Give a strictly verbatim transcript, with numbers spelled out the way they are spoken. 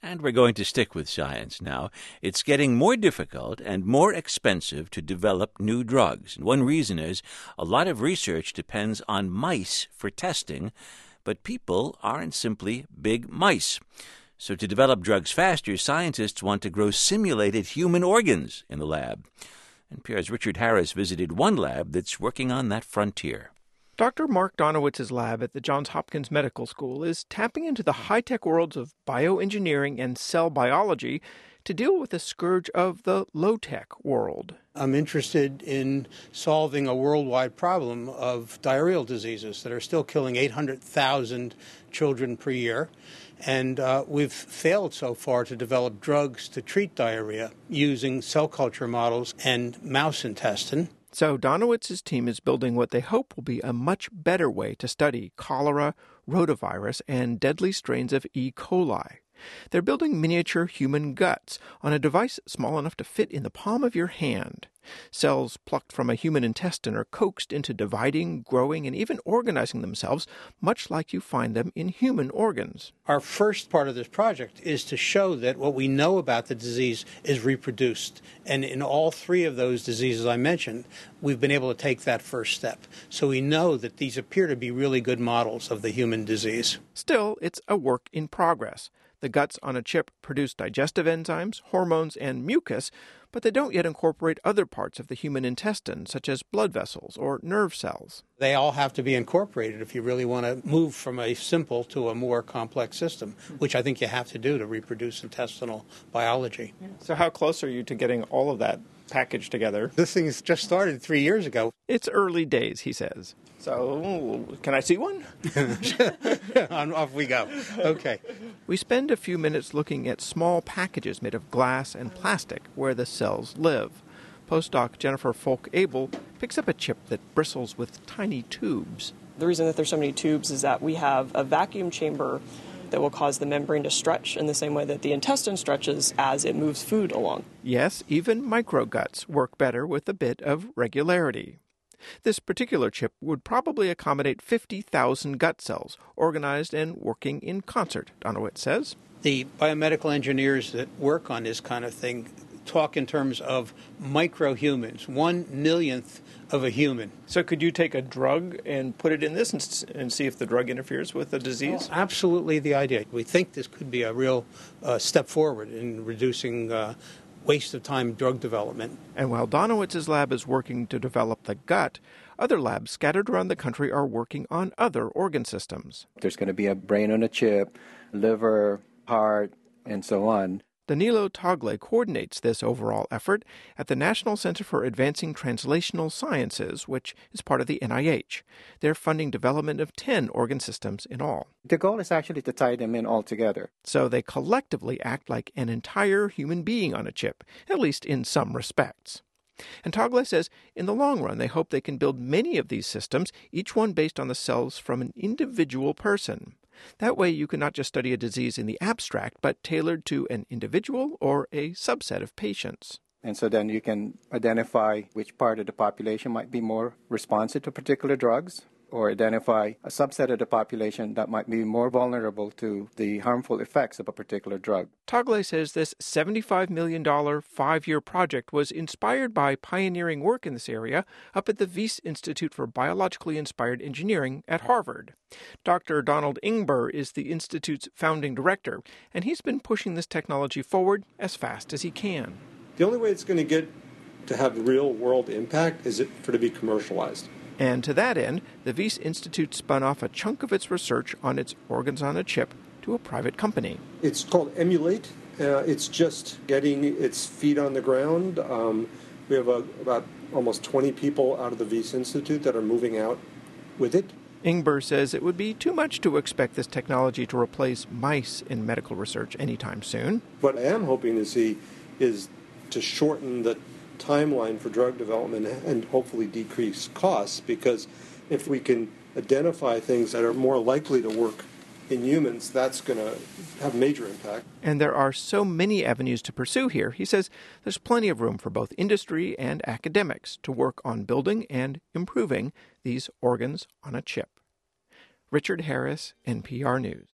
And we're going to stick with science now. It's getting more difficult and more expensive to develop new drugs. And one reason is a lot of research depends on mice for testing, but people aren't simply big mice. So to develop drugs faster, scientists want to grow simulated human organs in the lab. N P R's Richard Harris visited one lab that's working on that frontier. Doctor Mark Donowitz's lab at the Johns Hopkins Medical School is tapping into the high-tech worlds of bioengineering and cell biology to deal with the scourge of the low-tech world. I'm interested in solving a worldwide problem of diarrheal diseases that are still killing eight hundred thousand children per year. And uh, we've failed so far to develop drugs to treat diarrhea using cell culture models and mouse intestine. So Donowitz's team is building what they hope will be a much better way to study cholera, rotavirus, and deadly strains of E. coli. They're building miniature human guts on a device small enough to fit in the palm of your hand. Cells plucked from a human intestine are coaxed into dividing, growing, and even organizing themselves, much like you find them in human organs. Our first part of this project is to show that what we know about the disease is reproduced. And in all three of those diseases I mentioned, we've been able to take that first step. So we know that these appear to be really good models of the human disease. Still, it's a work in progress. The guts on a chip produce digestive enzymes, hormones, and mucus, but they don't yet incorporate other parts of the human intestine, such as blood vessels or nerve cells. They all have to be incorporated if you really want to move from a simple to a more complex system, which I think you have to do to reproduce intestinal biology. So how close are you to getting all of that packaged together? This thing has just started three years ago. It's early days, he says. So, can I see one? On, off we go. Okay. We spend a few minutes looking at small packages made of glass and plastic where the cells live. Postdoc Jennifer Folk-Abel picks up a chip that bristles with tiny tubes. The reason that there's so many tubes is that we have a vacuum chamber that will cause the membrane to stretch in the same way that the intestine stretches as it moves food along. Yes, even microguts work better with a bit of regularity. This particular chip would probably accommodate fifty thousand gut cells, organized and working in concert, Donowitz says. The biomedical engineers that work on this kind of thing talk in terms of microhumans, one millionth of a human. So could you take a drug and put it in this and, and see if the drug interferes with the disease? Well, absolutely the idea. We think this could be a real uh, step forward in reducing uh, waste of time drug development. And while Donowitz's lab is working to develop the gut, other labs scattered around the country are working on other organ systems. There's going to be a brain on a chip, liver, heart, and so on. Danilo Tagle coordinates this overall effort at the National Center for Advancing Translational Sciences, which is part of the N I H. They're funding development of ten organ systems in all. The goal is actually to tie them in all together. So they collectively act like an entire human being on a chip, at least in some respects. And Tagle says in the long run they hope they can build many of these systems, each one based on the cells from an individual person. That way you can not just study a disease in the abstract, but tailored to an individual or a subset of patients. And so then you can identify which part of the population might be more responsive to particular drugs, or identify a subset of the population that might be more vulnerable to the harmful effects of a particular drug. Tagle says this seventy-five million dollars five-year project was inspired by pioneering work in this area up at the Wyss Institute for Biologically Inspired Engineering at Harvard. Doctor Donald Ingber is the institute's founding director, and he's been pushing this technology forward as fast as he can. The only way it's going to get to have real-world impact is it for it to be commercialized. And to that end, the Wyss Institute spun off a chunk of its research on its organs on a chip to a private company. It's called Emulate. Uh, it's just getting its feet on the ground. Um, we have a, about almost twenty people out of the Wyss Institute that are moving out with it. Ingber says it would be too much to expect this technology to replace mice in medical research anytime soon. What I am hoping to see is to shorten the timeline for drug development and hopefully decrease costs, because if we can identify things that are more likely to work in humans, that's going to have major impact. And there are so many avenues to pursue here. He says there's plenty of room for both industry and academics to work on building and improving these organs on a chip. Richard Harris, N P R News.